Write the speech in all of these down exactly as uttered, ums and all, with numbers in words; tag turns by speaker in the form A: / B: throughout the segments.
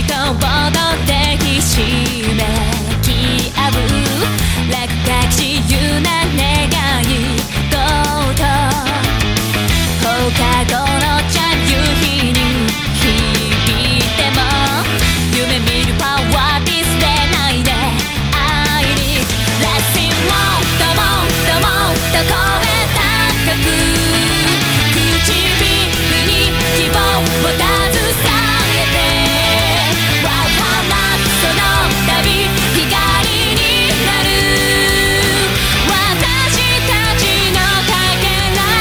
A: と踊ってきしめき合う落書き自由な願い事放課後の茶夕日に響いても夢見るパワーディスれないで愛に Let's sing more ともともと声高く唇に希望を携えて Wow 花その旅光になる私たちのかけら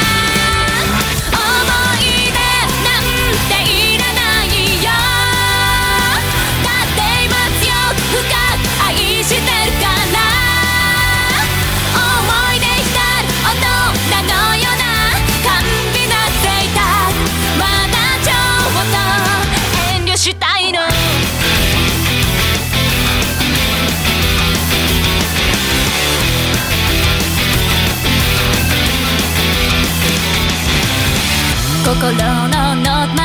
A: 思い出なんていらないよだって今強く深く愛してるから思い出光る大人のような甘美な贅沢まだちょっと遠慮したいの心のノート